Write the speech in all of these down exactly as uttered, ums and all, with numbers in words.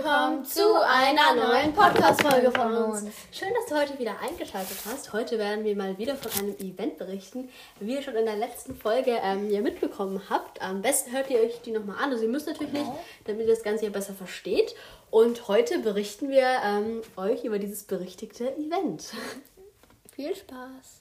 willkommen zu einer neuen Podcast-Folge von uns. Schön, dass du heute wieder eingeschaltet hast. Heute werden wir mal wieder von einem Event berichten, wie ihr schon in der letzten Folge ähm, ja mitbekommen habt. Am besten hört ihr euch die nochmal an. Also ihr müsst natürlich nicht, damit ihr das Ganze hier besser versteht. Und heute berichten wir ähm, euch über dieses berichtigte Event. Viel Spaß!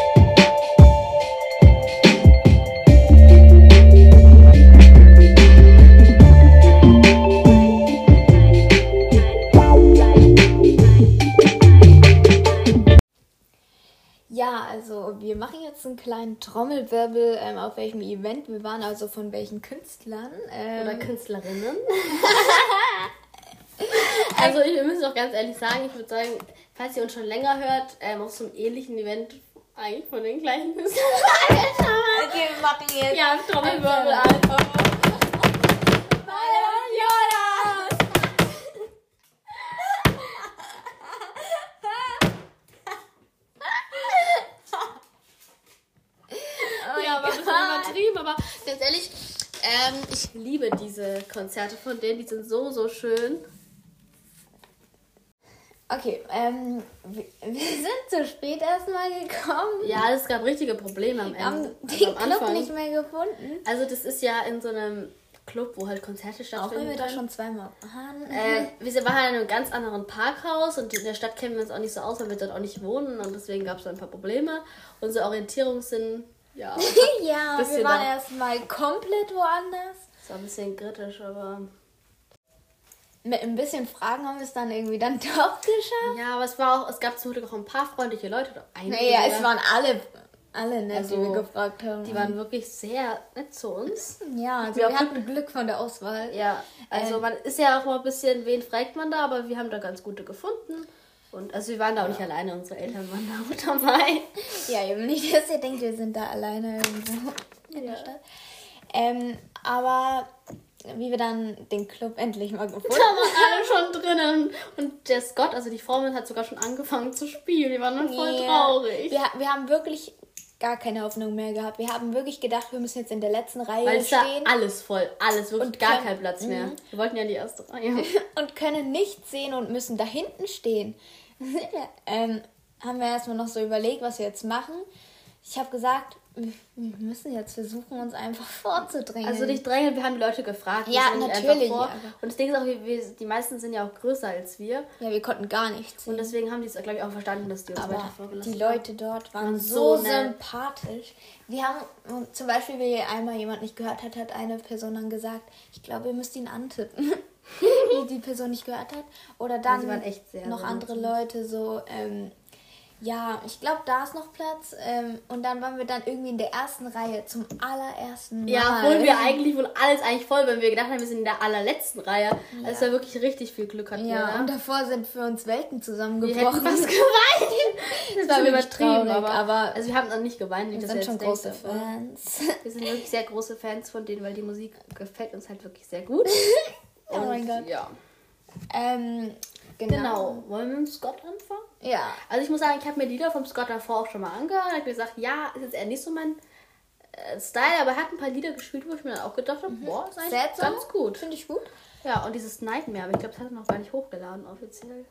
Ja, also wir machen jetzt einen kleinen Trommelwirbel, ähm, auf welchem Event wir waren, also von welchen Künstlern. Ähm, Oder Künstlerinnen. Also ich, wir müssen auch ganz ehrlich sagen, ich würde sagen, falls ihr uns schon länger hört, ähm, auf so einem ähnlichen Event eigentlich von den gleichen Künstlern. Okay, wir machen jetzt. Ja, Trommelwirbel einfach. Übertrieben, aber ganz ehrlich, ähm, ich liebe diese Konzerte von denen, die sind so, so schön. Okay, ähm, wir, wir sind zu spät erstmal gekommen. Ja, es gab richtige Probleme am Wir haben Ende. den also am Club Anfang. nicht mehr gefunden. Also das ist ja in so einem Club, wo halt Konzerte Auch stattfinden. wenn wir da schon zweimal waren. Äh, wir waren halt in einem ganz anderen Parkhaus und in der Stadt kennen wir uns auch nicht so aus, weil wir dort auch nicht wohnen und deswegen gab es ein paar Probleme. Unsere Orientierungssinn, ja, ja, bisschen wir waren da- erstmal komplett woanders. das war ein bisschen kritisch, aber... Mit ein bisschen Fragen haben wir es dann irgendwie dann doch geschafft. Ja, aber es war auch, es gab zum Glück auch ein paar freundliche Leute. Oder einige Naja, sogar. es waren alle, alle nett, Also, die wir gefragt haben. Die waren wirklich sehr nett zu uns. ja, also wir wir auch hatten Glück von der Auswahl. Ja, also Ähm. man ist ja auch mal ein bisschen, wen fragt man da, aber wir haben da ganz gute gefunden. Und also wir waren da auch nicht alleine, unsere Eltern waren da auch dabei. Ja, eben nicht, dass ihr denkt, wir sind da alleine irgendwo in Ja. der Stadt. Ähm, aber wie wir dann den Club endlich mal gefunden Da waren alle schon drinnen. Und der Scott, also die Formel, hat sogar schon angefangen zu spielen. Die waren dann voll Ja. traurig. Wir, wir haben wirklich gar keine Hoffnung mehr gehabt. Wir haben wirklich gedacht, wir müssen jetzt in der letzten Reihe Weil es war stehen alles voll, alles, wirklich Und gar können- kein Platz mehr. Mhm. Wir wollten ja in die erste Reihe. und können nichts sehen und müssen da hinten stehen. ähm, haben wir erstmal noch so überlegt, was wir jetzt machen. Ich habe gesagt, wir wir müssen jetzt versuchen, uns einfach vorzudrängen. Also nicht drängeln, wir haben die Leute gefragt. wir Ja, sind nicht natürlich, einfach vor. aber- Und das Ding ist auch, wir, wir, die meisten sind ja auch größer als wir. ja, wir konnten gar nichts sehen. Und deswegen haben die es, glaube ich, auch verstanden, dass die uns weiter Aber vorgelassen die Leute dort waren Waren so, so nett. sympathisch. Wir haben, zum Beispiel, wie einmal jemand nicht gehört hat, hat eine Person dann gesagt, ich glaube, ihr müsst ihn antippen. Wie die Person nicht gehört hat. Oder dann sie waren echt sehr, noch sehr andere nett. Leute so, ähm, ja, ich glaube, da ist noch Platz. Ähm, und dann waren wir dann irgendwie in der ersten Reihe zum allerersten Mal. Ja, obwohl wir eigentlich wohl alles eigentlich voll, weil wir gedacht haben, wir sind in der allerletzten Reihe. Also es war wirklich richtig viel Glück hatten wir, Ja, ne? und davor sind für uns Welten wir hätten zusammengebrochen. fast geweint. Das war war wirklich übertrieben, traurig, aber, aber also wir haben dann nicht geweint, wie Wir das sind jetzt schon denkt, große aber Fans. Wir sind wirklich sehr große Fans von denen, weil die Musik gefällt uns halt wirklich sehr gut. Oh mein Und Gott. Ja. Ähm, genau. Genau. Wollen wir mit Scott anfangen? Ja. Also ich muss sagen, ich habe mir Lieder vom Scott davor auch schon mal angehört. Ich habe gesagt, ja, ist jetzt eher nicht so mein äh, Style, aber er hat ein paar Lieder gespielt, wo ich mir dann auch gedacht habe, boah, ist eigentlich Sad Song? ganz gut. Finde ich gut. Ja, und dieses Nightmare, aber ich glaube, das hat er noch gar nicht hochgeladen offiziell.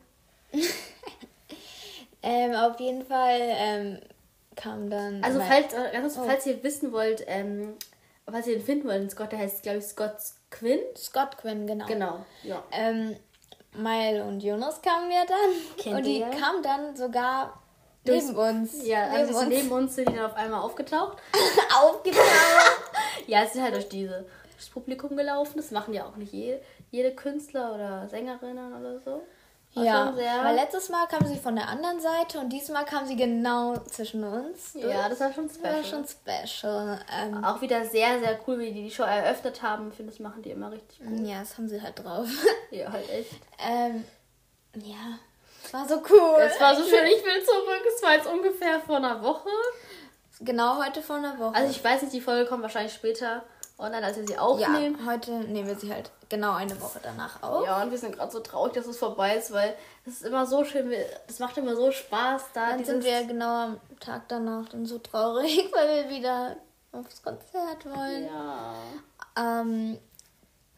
Ähm, auf jeden Fall ähm, kam dann... Also mein- falls, äh, ganz kurz, Oh. falls ihr wissen wollt, ähm, was ihr denn finden wollt, den Scott, der heißt, glaube ich, Scott Quinn. Scott Quinn, genau. Genau, ja. Ähm, Mail und Jonas kamen ja dann. Kennt und die ihr? kamen dann sogar Durchs- neben uns. Ja, neben also uns neben uns sind die dann auf einmal aufgetaucht. aufgetaucht. Ja, es sind halt durch diese das Publikum gelaufen. Das machen ja auch nicht jede, jede Künstler oder Sängerinnen oder so. War ja, schon sehr- weil letztes Mal kam sie von der anderen Seite und diesmal kam sie genau zwischen uns. Ja, das war schon Das war special. schon special. Ähm, Auch wieder sehr, sehr cool, wie die die Show eröffnet haben. Ich finde, das machen die immer richtig gut. ja, das haben sie halt drauf. Ja, halt echt. ähm, ja, es war so cool. Es war so schön, ich will zurück. Es war jetzt ungefähr vor einer Woche. Genau heute vor einer Woche. Also ich weiß nicht, die Folge kommt wahrscheinlich später online, als wir sie ja, aufnehmen. heute nehmen wir sie halt genau eine Woche danach auf. Ja, und wir sind gerade so traurig, dass es vorbei ist, weil es ist immer so schön, wir- das macht immer so Spaß da. Dann dieses, sind wir genau am Tag danach dann so traurig, weil wir wieder aufs Konzert wollen. Ja. Ähm,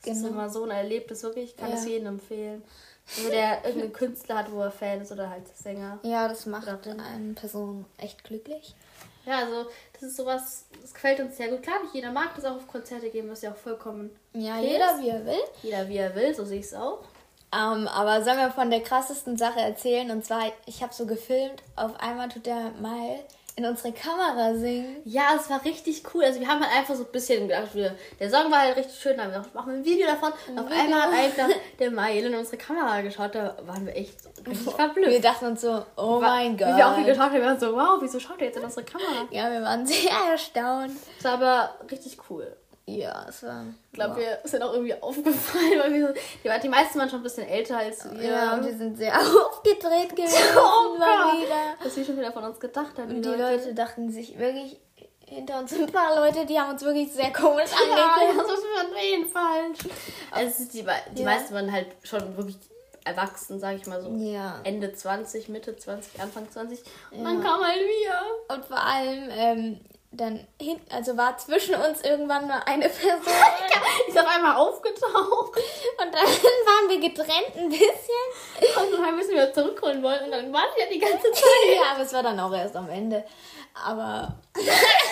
Das ist immer so ein Erlebnis, wirklich. Ich kann es ja. jedem empfehlen. Wenn der irgendeinen Künstler hat, wo er Fan ist oder halt Sänger. Ja, das macht eine Person echt glücklich. Ja, also das ist sowas, das gefällt uns sehr gut. Klar, nicht jeder mag das auch auf Konzerte gehen, was ja auch vollkommen Ja, okay jeder ist. Wie er will. Jeder wie er will, so sehe ich es auch. Um, aber sollen wir von der krassesten Sache erzählen? Und zwar, ich habe so gefilmt, auf einmal tut der Mal in unsere Kamera singen. Ja, es war richtig cool. Also wir haben halt einfach so ein bisschen gedacht, wir, der Song war halt richtig schön, dann haben wir gedacht, machen wir ein Video davon. Ein auf Video. Einmal hat einfach der Mael in unsere Kamera geschaut, da waren wir echt richtig verblüfft. Wir dachten uns so, oh war, mein Gott. Wie wir auch geschaut haben, wir waren so, wow, wieso schaut er jetzt in unsere Kamera? Ja, wir waren sehr erstaunt. Es war aber richtig cool. Ja, es war... Ich glaube, wow. wir sind auch irgendwie aufgefallen, weil wir so, die, die meisten waren schon ein bisschen älter als wir. Ja, und die sind sehr aufgedreht gewesen. Oh mal wieder. Was wir schon wieder von uns gedacht haben. Und die Leute. Leute dachten sich wirklich, hinter uns sind ein paar Leute, die haben uns wirklich sehr komisch angeguckt. Ja, das ist von denen falsch. Also die, die ja. meisten waren halt schon wirklich erwachsen, sag ich mal so. Ja. Ende zwanzig, Mitte zwanzig, Anfang zwanzig. Und ja. dann kam halt wir. Und vor allem, ähm, dann hinten, also war zwischen uns irgendwann nur eine Person. Die ist auf einmal aufgetaucht. Und dann waren wir getrennt ein bisschen. Und dann müssen wir zurückholen wollen. Und dann waren wir die ganze Zeit. Ja, aber es war dann auch erst am Ende. Aber... Alter,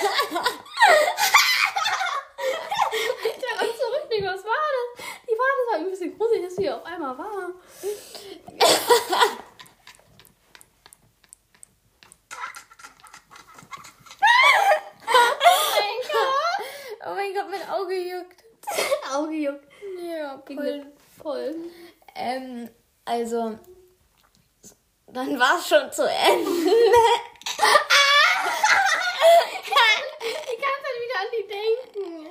was zurück, was war das? Die war, das war ein bisschen gruselig, dass sie auf einmal war. Oh mein Gott, mein Auge juckt. Auge juckt. Ja, voll. voll. Ähm, also, dann war es schon zu Ende. Ich kann halt wieder an die denken.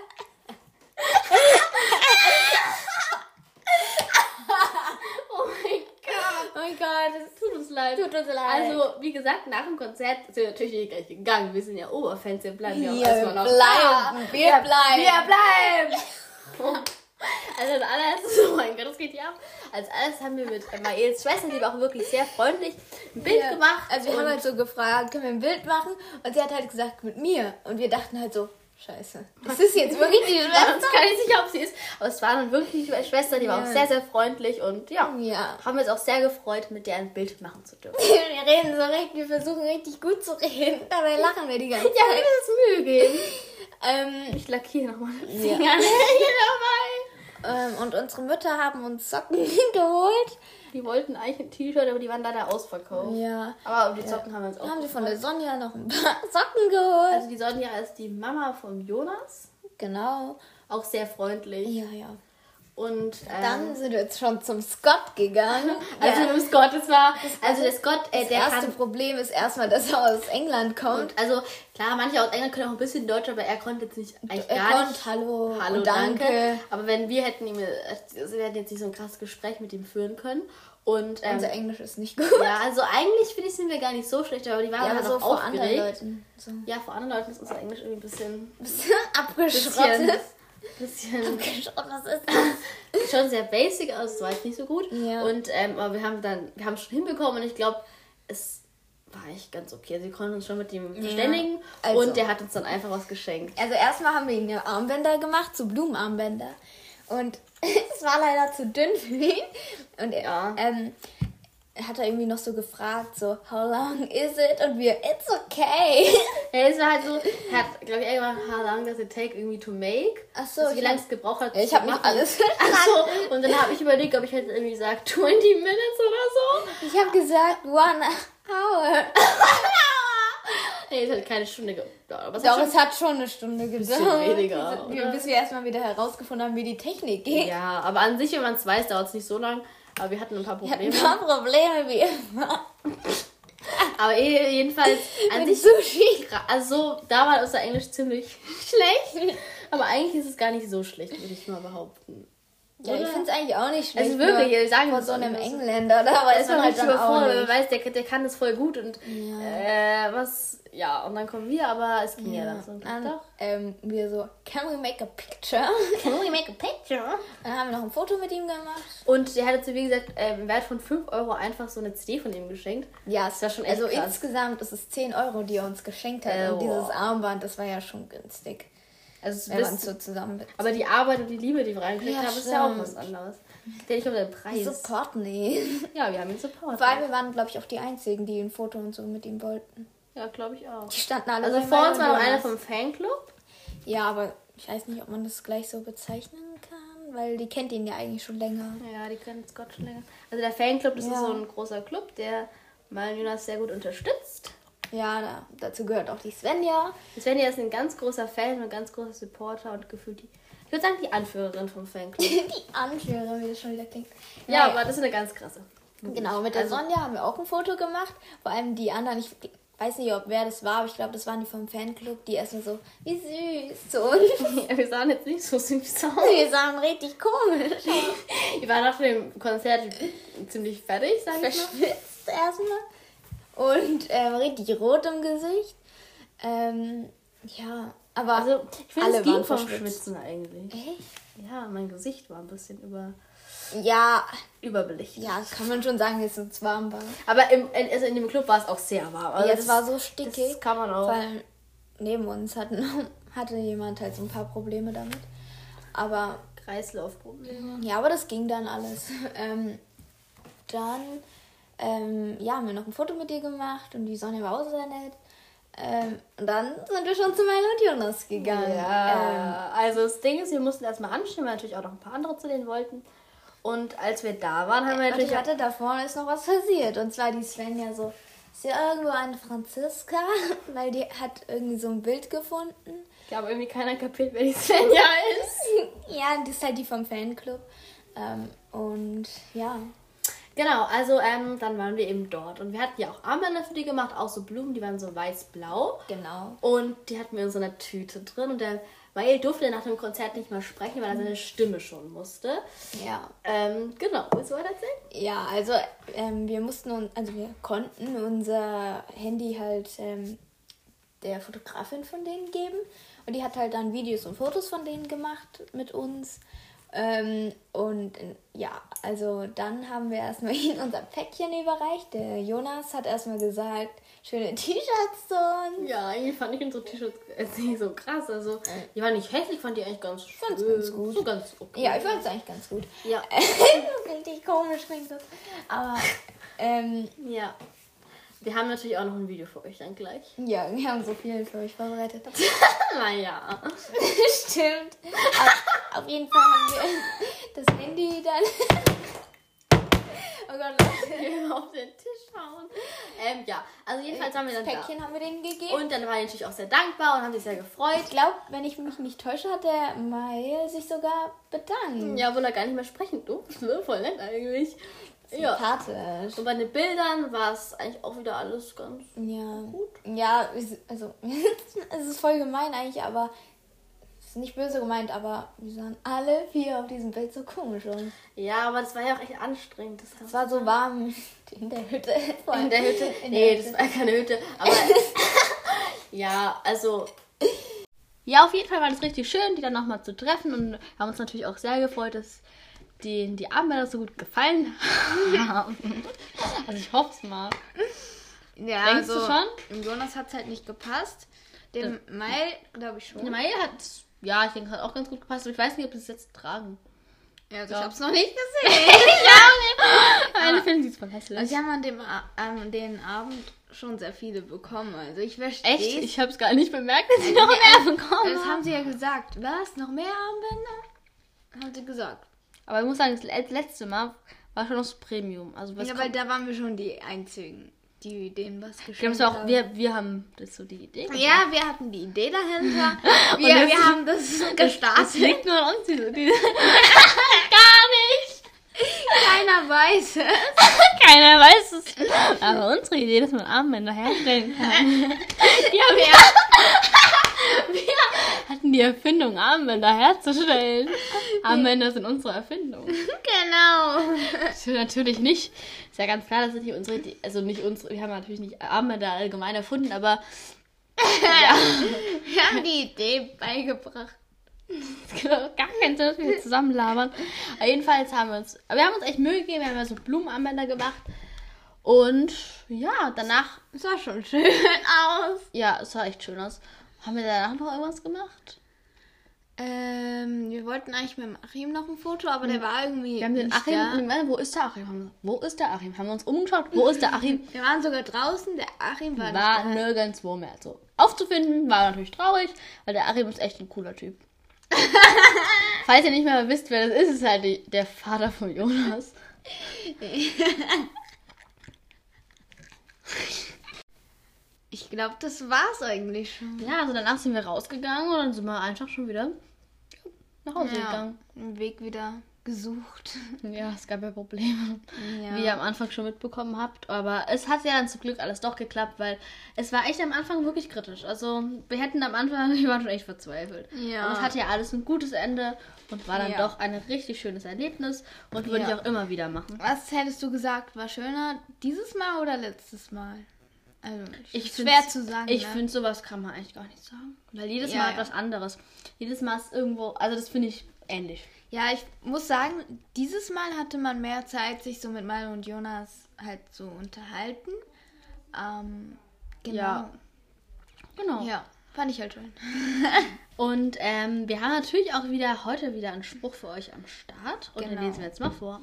Oh mein Gott. Oh mein Gott, es tut uns leid. Tut uns leid. Also, wie gesagt, nach dem Konzert sind wir natürlich nicht gleich gegangen. Wir sind ja Oberfans, wir bleiben ja auch wir erstmal noch bleiben. da. Wir ja, bleiben. Wir bleiben. Also als allererstes, oh mein Gott, das geht hier ab. Als allererstes haben wir mit Maels Schwester, die war auch wirklich sehr freundlich, ein Bild ja. gemacht. Also wir haben halt so gefragt, können wir ein Bild machen? Und sie hat halt gesagt, mit mir. Und wir dachten halt so, scheiße, das ist jetzt wirklich die Schwester. Ich bin gar nicht sicher, ob sie ist. Aber es war dann wirklich die Schwester, die war ja. auch sehr, sehr freundlich. Und ja, ja, haben wir uns auch sehr gefreut, mit der ein Bild machen zu dürfen. Wir reden so richtig, wir versuchen richtig gut zu reden. Dabei lachen wir die ganze Zeit. Ja, wir müssen es Mühe geben. ähm, ich lackiere nochmal die Finger. Ja. Ähm, und unsere Mütter haben uns Socken geholt. Die wollten eigentlich ein T-Shirt, aber die waren leider ausverkauft. Ja. Aber die Socken ja. haben wir uns auch haben sie von der Sonja noch ein paar Socken geholt. Also die Sonja ist die Mama von Jonas. Genau. Auch sehr freundlich. Ja, ja. Und ähm, dann sind wir jetzt schon zum Scott gegangen. Also ja. mit Scott, das war, also der Scott, äh, das der erste kann, Problem ist erstmal, dass er aus England kommt. Und also klar, manche aus England können auch ein bisschen Deutsch, aber er konnte jetzt nicht eigentlich er gar konnt, nicht. Hallo, Hallo, und danke. danke. Aber wenn wir hätten ihm, also wir hätten jetzt nicht so ein krasses Gespräch mit ihm führen können. Und ähm, unser Englisch ist nicht gut. Ja, also eigentlich finde ich, sind wir gar nicht so schlecht, aber die waren ja, halt so auch vor aufgeregt. anderen Leuten. So. Ja, vor anderen Leuten ist unser Englisch irgendwie ein bisschen, bisschen abgeschrottet. Bisschen, bisschen was ist das? Schon sehr basic, also es war jetzt nicht so gut. Ja. Und ähm, aber wir haben dann, wir haben es schon hinbekommen und ich glaube, es war echt ganz okay. Also wir konnten uns schon mit ihm verständigen ja. also. Und der hat uns dann einfach was geschenkt. Also erstmal haben wir ihm ja Armbänder gemacht, so Blumenarmbänder. Und es war leider zu dünn für ihn. Und er, ja. ähm, hat er irgendwie noch so gefragt, so, how long is it? Und wir, it's okay. Ja, es war halt so, er hat, glaube ich, irgendwann, how long does it take irgendwie to make? Ach so. Also, wie lange es gebraucht hat. Ja, ich habe nicht alles Ach so, und dann habe ich überlegt, ob ich hätte irgendwie gesagt, twenty minutes oder so. Ich habe gesagt, one hour. Nee, es hat keine Stunde gedauert. Doch, es hat schon eine Stunde gedauert. Bisschen weniger. Bis, bis wir erstmal wieder herausgefunden haben, wie die Technik geht. Ja, aber an sich, wenn man es weiß, dauert es nicht so lang. Aber wir hatten ein paar Probleme. Wir hatten ein paar Probleme, wie immer. Aber jedenfalls an Mit sich... Sushi. Also, da war unser Englisch ziemlich schlecht. Aber eigentlich ist es gar nicht so schlecht, würde ich mal behaupten. Ja, oder? Ich finde es eigentlich auch nicht schlecht. Also wirklich, wir sagen vor so einem Engländer, oder? Aber ist man halt dann auch nicht. Man weiß, der, der kann das voll gut und ja. äh, was, ja, und dann kommen wir, aber es ging ja, ja dann so. Dann, doch. Ähm, wir so, can we make a picture? Can we make a picture? Dann haben wir noch ein Foto mit ihm gemacht. Und der hat uns, wie gesagt, äh, im Wert von fünf Euro einfach so eine C D von ihm geschenkt. Ja, es war schon echt Also krass. Insgesamt ist es zehn Euro, die er uns geschenkt hat. Äh, und dieses Armband, das war ja schon günstig. Also wenn man so zusammen ist. Aber die Arbeit und die Liebe, die wir reingekriegt Ja, haben, ist ja auch stimmt. was anderes. Der nicht um den Preis. Support, nee. Ja, wir haben ihn Support. Vor allem, wir waren, glaube ich, auch die Einzigen, die ein Foto und so mit ihm wollten. Ja, glaube ich auch. Die standen alle Also bei vor mir uns und war noch Jonas. einer vom Fanclub. Ja, aber ich weiß nicht, ob man das gleich so bezeichnen kann, weil die kennt ihn ja eigentlich schon länger. Ja, die kennen Scott schon länger. Also der Fanclub, das Ja. ist so ein großer Club, der mal Jonas sehr gut unterstützt. Ja, da, dazu gehört auch die Svenja. Svenja ist ein ganz großer Fan und ein ganz großer Supporter und gefühlt die, ich würde sagen, die Anführerin vom Fanclub. Die Anführerin, wie das schon wieder klingt. Ja, Naja. aber das ist eine ganz krasse. Genau, mit der Also- Sonja haben wir auch ein Foto gemacht. Vor allem die anderen, ich weiß nicht, ob wer das war, aber ich glaube, das waren die vom Fanclub, die erstmal so, wie süß. So. Und Ja, wir sahen jetzt nicht so süß aus. wir sahen richtig komisch. Wir waren nach dem Konzert ziemlich fertig, sag ich mal. Verschwitzt erstmal. Und ähm, richtig rot im Gesicht. Ähm, ja, aber Also, ich finde, alle es ging waren vom verschwitzt. Schwitzen eigentlich. Echt? Ja, mein Gesicht war ein bisschen über, Ja, überbelichtet. ja, kann man schon sagen, dass es uns warm war. Aber im, in, also in dem Club war es auch sehr warm. Also Ja, das es war so stickig. Das kann man auch. Weil neben uns hatten, hatte jemand halt so ein paar Probleme damit. Aber Kreislaufprobleme. ja, aber das ging dann alles. Ähm, dann ähm, ja, haben wir noch ein Foto mit dir gemacht und die Sonja war auch sehr nett. Ähm, und dann sind wir schon zu Mel und Jonas gegangen. Ähm, Ja, also das Ding ist, wir mussten erstmal anstehen, weil natürlich auch noch ein paar andere zu denen wollten. Und als wir da waren, haben wir und natürlich... ich hatte da vorne ist noch was passiert. Und zwar die Svenja so, ist ja irgendwo eine Franziska, weil die hat irgendwie so ein Bild gefunden. Ich habe irgendwie keiner kapiert, wer die Svenja ist. Ja, das ist halt die vom Fanclub. Ähm, und ja. Genau, also ähm, dann waren wir eben dort. Und wir hatten ja auch Armbänder für die gemacht, auch so Blumen, die waren so weiß-blau. Genau. Und die hatten wir in so einer Tüte drin. Und der Mael durfte nach dem Konzert nicht mal sprechen, weil er seine Stimme schon musste. Ja. Ähm, genau, willst du weiter erzählen? Ja, also ähm, wir mussten uns, also wir konnten unser Handy halt ähm, der Fotografin von denen geben. Und die hat halt dann Videos und Fotos von denen gemacht mit uns. Ähm, und äh, ja, also dann haben wir erstmal ihnen unser Päckchen überreicht. Der Jonas hat erstmal gesagt, schöne T-Shirts zu uns. Ja, irgendwie fand ich unsere T-Shirts jetzt nicht so krass. Also, die waren nicht hässlich, fand die eigentlich ganz fand's schön. ganz gut. So ganz okay. Ja, ich fand es eigentlich ganz gut. Ja. Richtig komisch klingt das. Aber ähm, Ja. Wir haben natürlich auch noch ein Video für euch dann gleich. ja, wir haben so viel für euch vorbereitet. Naja. Stimmt. Aber auf jeden Fall haben wir das Handy dann. Oh Gott, Leute. auf den Tisch hauen. Ähm, ja, also jedenfalls haben wir Das dann Päckchen haben wir denen gegeben. da. Und dann waren die natürlich auch sehr dankbar und haben sich sehr gefreut. Ich glaube, wenn ich mich nicht täusche, hat der Mael sich sogar bedankt. Ja, obwohl er gar nicht mehr sprechen durfte. Voll nett eigentlich. Ja. Sympathisch. Und bei den Bildern war es eigentlich auch wieder alles ganz Ja. gut. Ja, es- also es ist voll gemein eigentlich, aber es ist nicht böse gemeint, aber wir sahen alle vier auf diesem Bild so komisch aus. Ja, aber das war ja auch echt anstrengend. Das Es war so warm in der Hütte. in der Hütte. In der Nee, Hütte. das war keine Hütte. Aber ja, also. Ja, auf jeden Fall war das richtig schön, die dann nochmal zu treffen. Und haben uns natürlich auch sehr gefreut, dass die, die Armbänder so gut gefallen haben. Also ich hoffe es mal. Ja, Denkst du schon? Jonas hat es halt nicht gepasst. Dem Mael, glaube ich Die schon. Maya hat, ja, ich denke, hat auch ganz gut gepasst. Aber ich weiß nicht, ob sie es jetzt tragen. Ja, also Ja. ich habe es noch nicht gesehen. Nein, ich finde sie voll hässlich. Also sie haben an dem A- an den Abend schon sehr viele bekommen. Also ich verstehe. Echt? Ich habe es gar nicht bemerkt, dass sie noch mehr bekommen Das haben. haben sie ja gesagt. Was? Noch mehr Armbänder? Haben sie gesagt. Aber ich muss sagen, das le- letzte Mal war schon das Premium. Also was Ja, weil da waren wir schon die Einzigen, die denen was ich glaube, geschenkt es war auch, haben. wir, wir haben das so die Idee. Ja, wir hatten die Idee dahinter. Und Wir, das- wir haben das Es gestartet. liegt nur an uns, diese, diese gar nicht. Keiner weiß es. Keiner weiß es. Aber unsere Idee, dass man Armbänder herstellen kann. Ja, wir, wir hatten die Erfindung, Armbänder herzustellen. Armbänder sind unsere Erfindung. Genau. Das ist natürlich nicht. Ist ja ganz klar, das ist nicht unsere Idee. Also nicht unsere, wir haben natürlich nicht Armbänder allgemein erfunden, aber ja. Wir haben die Idee beigebracht. Es gibt auch gar keinen Sinn, dass wir hier zusammen labern. Aber jedenfalls haben wir uns, aber wir haben uns echt Mühe gegeben, wir haben ja so Blumenarmbänder gemacht. Und ja, danach, Es sah schon schön aus. ja, es sah echt schön aus. Haben wir danach noch irgendwas gemacht? Ähm, wir wollten eigentlich mit dem Achim noch ein Foto, aber der war irgendwie Wir haben den nicht Achim, da. wo ist der Achim? Haben wir- Wo ist der Achim? Haben wir uns umgeschaut? Wo ist der Achim? Wir waren sogar draußen, der Achim war, War nicht da. nirgendwo mehr. So aufzufinden war natürlich traurig, weil der Achim ist echt ein cooler Typ. Falls ihr nicht mehr wisst, wer das ist, ist halt die, der Vater von Jonas. Ich glaube, das war's eigentlich schon. Ja, also danach sind wir rausgegangen und dann sind wir einfach schon wieder nach Hause Ja, gegangen. den Weg wieder gesucht. Ja, es gab ja Probleme, Ja. wie ihr am Anfang schon mitbekommen habt. Aber es hat ja dann zum Glück alles doch geklappt, weil es war echt am Anfang wirklich kritisch. Also wir hätten am Anfang, wir waren schon echt verzweifelt. Ja. Und es hatte ja alles ein gutes Ende und war dann Ja. doch ein richtig schönes Erlebnis und würde Ja. ich auch immer wieder machen. Was hättest du gesagt, war schöner, dieses Mal oder letztes Mal? Also, Ich ist schwer find's- zu sagen. Ich ne? finde, sowas kann man eigentlich gar nicht sagen. Weil jedes Ja, Mal ja. etwas anderes. Jedes Mal ist irgendwo, also das finde ich ähnlich. Ja, ich muss sagen, dieses Mal hatte man mehr Zeit, sich so mit Milo und Jonas halt so unterhalten. Ähm, genau. Ja. Genau. Ja, fand ich halt schön. Und ähm, wir haben natürlich auch wieder heute wieder einen Spruch für euch am Start. Und den Genau. lesen wir jetzt mal vor.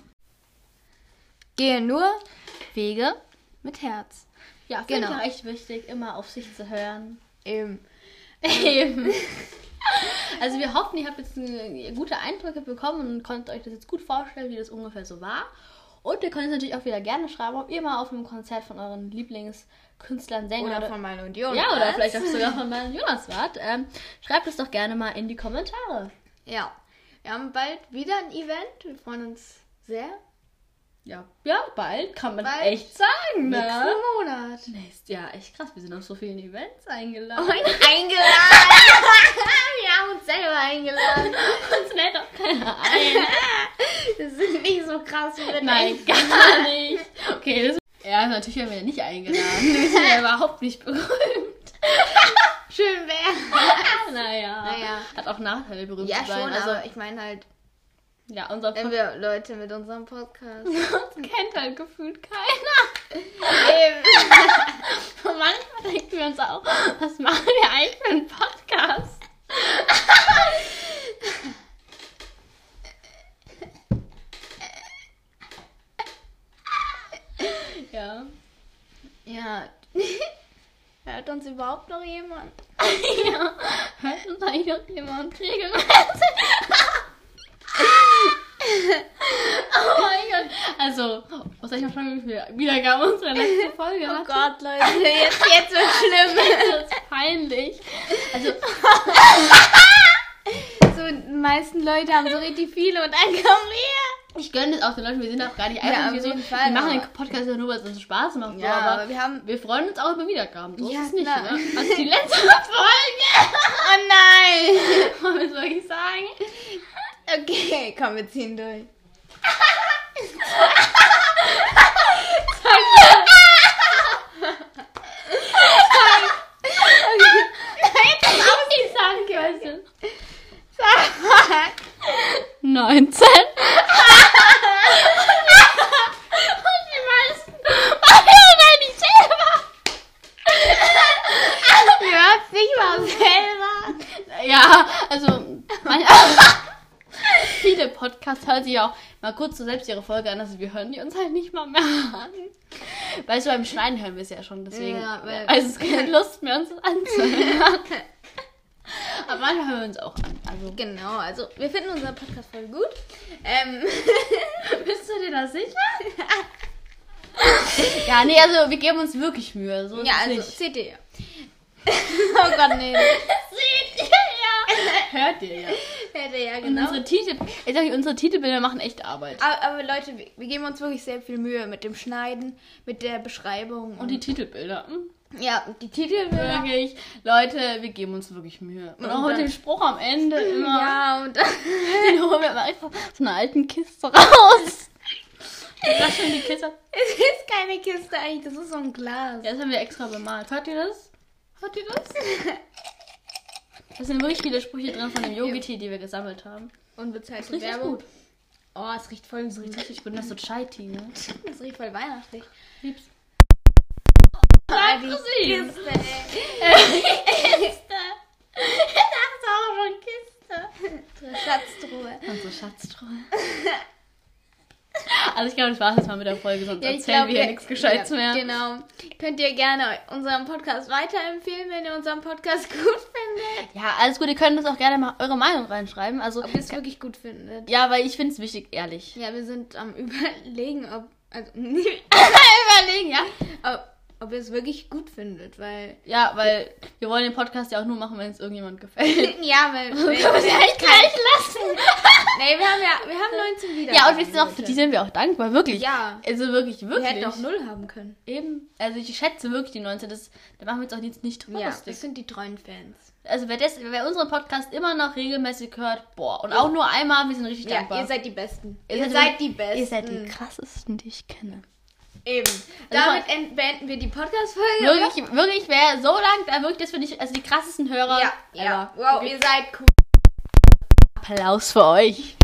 Gehe nur Wege. mit Herz. Ja, finde Genau. ich auch echt wichtig, immer auf sich zu hören. Eben. Eben. Also wir hoffen, ihr habt jetzt eine, gute Eindrücke bekommen und konntet euch das jetzt gut vorstellen, wie das ungefähr so war. Und ihr könnt uns natürlich auch wieder gerne schreiben, ob ihr mal auf einem Konzert von euren Lieblingskünstlern, Sängern Oder von Milo und Jonas. ja, oder vielleicht auch sogar von meinem Jonas wart. Ähm, schreibt es doch gerne mal in die Kommentare. Ja. Wir haben bald wieder ein Event. Wir freuen uns sehr. Ja, ja, bald kann man Bald. echt sagen, ne? Nächsten Monat. Nächst, ja, echt krass. Wir sind auf so vielen Events eingeladen. Eingeladen. Wir haben uns selber eingeladen. Uns lädt doch keiner ein. Das ist nicht so krass wie mit Nein, gar nicht. Okay, das ja, natürlich werden wir ja nicht eingeladen. Wir sind ja überhaupt nicht berühmt. Schön wäre. Naja, Naja. hat auch Nachteile, berühmt Ja, zu sein. schon, also, aber ich meine halt, ja, unser wenn Podcast wir Leute mit unserem Podcast. kennt halt gefühlt keiner. Eben. Und manchmal denken wir uns auch, was machen wir eigentlich für einen Podcast? Ja. Ja. Hört uns überhaupt noch jemand? Ja. Hört uns eigentlich noch jemand regelmäßig? Oh mein Gott. Also, was soll ich noch fragen, wie viele Wiedergaben unsere letzte Folge Oh hat? Gott, Leute, jetzt, jetzt wird schlimm. Das ist peinlich. Also, So, die meisten Leute haben so richtig viele und dann kommen wir. ich gönne es auch den Leuten, wir sind auch gar nicht Ja, einfach auf wie so, jeden Fall, wir machen aber- den Podcast ja nur, weil es uns Spaß macht. Ja, so, aber wir haben- wir freuen uns auch über Wiedergaben. So Ja, ist es nicht, klar. ne? Also die letzte Folge, Oh nein. was soll ich sagen? Okay, komm, wir ziehen durch. Ich sag Kirsten. Sag. neunzehn. Und die meisten machen eigentlich selber. Du hörst nicht mal selber. Ja, also manche, viele Podcasts hören sich auch mal kurz so selbst ihre Folge an, also wir hören die uns halt nicht mal mehr an. Weißt du, beim Schneiden hören wir es ja schon, deswegen Ja, weil- also es ist keine Lust mehr, uns das anzuhören. Aber manchmal hören wir uns auch an. Also Genau, also wir finden unseren Podcast voll gut. Ähm, bist du dir da sicher? Ja, nee, also wir geben uns wirklich Mühe. So ist ja, es also nicht. seht ihr ja. Oh Gott, nee. Seht ihr ja. Hört ihr ja. Hätte ja, Und genau. unsere Titel, ich sag, unsere Titelbilder machen echt Arbeit. Aber, aber Leute, wir, wir geben uns wirklich sehr viel Mühe mit dem Schneiden, mit der Beschreibung. Und die Titelbilder. Hm? ja, die Titelbilder. Wirklich, Leute, wir geben uns wirklich Mühe. Und Und auch mit dann- dem Spruch am Ende immer. Ja, und Den holen wir mal einfach aus einer alten Kiste raus. Das ist schon die Kiste. es ist keine Kiste eigentlich, das ist so ein Glas. Ja, das haben wir extra bemalt. Hört ihr das? Hört ihr das? Da sind wirklich viele Sprüche drin von dem Yogi-Tee, die wir gesammelt haben. Unbezahlte Richtig Werbung. gut. Oh, es riecht voll Das riecht richtig gut. Das ist so Chai-Tee, ne? Das riecht voll weihnachtlich. Liebst. Ah, die Rosinen. Kiste, ey. Kiste. Ich dachte auch schon Kiste. Also ich glaube, das war es jetzt mal mit der Folge, sonst Ja, erzählen glaub, wir ja nichts Gescheites ja, mehr. Genau. Könnt ihr gerne unseren Podcast weiterempfehlen, wenn ihr unseren Podcast gut findet. Ja, alles gut. Ihr könnt uns auch gerne mal eure Meinung reinschreiben. Also, Ob ihr es wirklich gut findet. ja, weil ich finde es wichtig, ehrlich. Ja, wir sind am Überlegen, ob... Also, überlegen, ja. Ob, ob ihr es wirklich gut findet, weil... Ja, weil wir wollen den Podcast ja auch nur machen, wenn es irgendjemand gefällt. Ja, weil... Können wir es eigentlich gleich lassen? Nee, wir haben ja... Wir haben neunzehn wieder. Ja, und wir sind auch, für die sind wir auch dankbar, wirklich. Ja. Also wirklich, wirklich. Wir hätten auch null haben können. Eben. Also ich schätze wirklich die neunzehn. Das, da machen wir uns auch jetzt nicht drüber Ja, lustig. das sind die treuen Fans. Also wer, das, wer unseren Podcast immer noch regelmäßig hört, boah, und auch nur einmal, wir sind richtig Ja, dankbar. ihr seid die Besten. Ihr Ihr, seid seid die- die Besten. Ihr seid die krassesten, die ich kenne. Eben. Also Damit end- beenden wir die Podcast-Folge. Wirklich, wirklich, wer so lang, da wirklich, das finde ich, also die krassesten Hörer Ja, ever. ja. Wow, ihr seid cool. Applaus für euch.